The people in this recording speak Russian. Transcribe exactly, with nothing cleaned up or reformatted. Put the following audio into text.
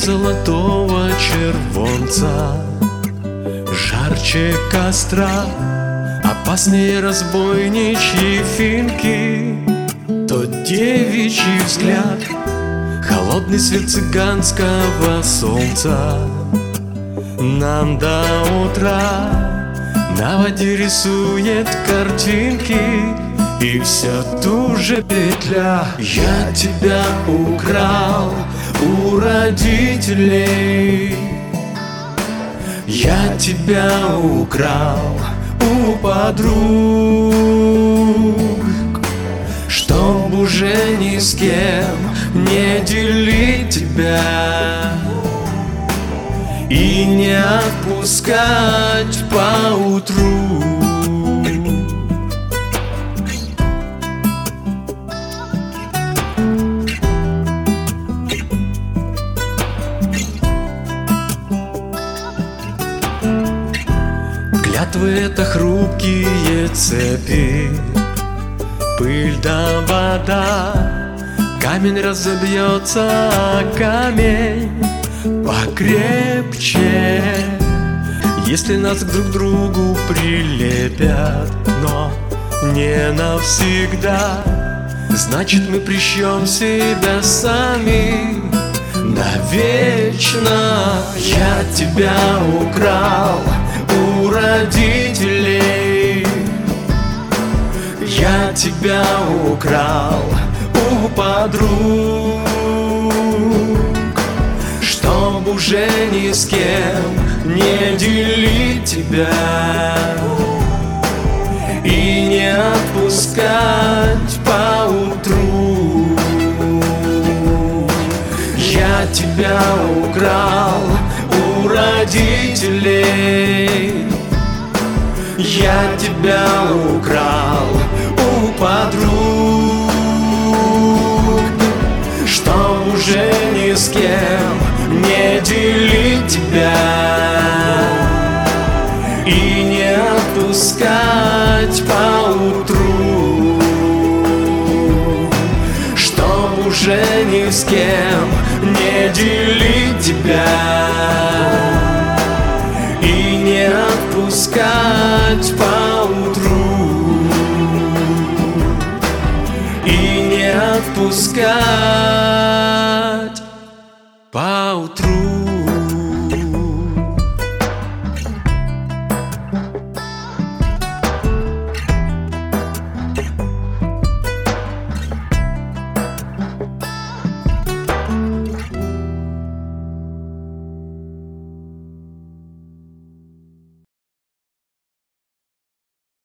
золотого червонца, жарче костра, опаснее разбойничьи финки. Тот девичий взгляд, холодный свет цыганского солнца. Нам до утра на воде рисует картинки, и все ту же петля. Я тебя украл у родителей, я тебя украл у подруг, чтоб уже ни с кем не делить тебя и не отпускать поутру. Клятвы — это хрупкие цепи, пыль да вода. Камень разобьется, а камень покрепче, если нас друг к другу прилепят, но не навсегда. Значит, мы прищем себя сами навечно. Я тебя украл у родителей, я тебя украл у подруг, чтоб уже ни с кем не делить тебя и не отпускать поутру. Я тебя украл у родителей, я тебя украл у подруг, чтоб уже ни с кем не делить тебя и не отпускать поутру, чтоб уже ни с кем не делить тебя и не отпускать поутру, и не отпускать поутру.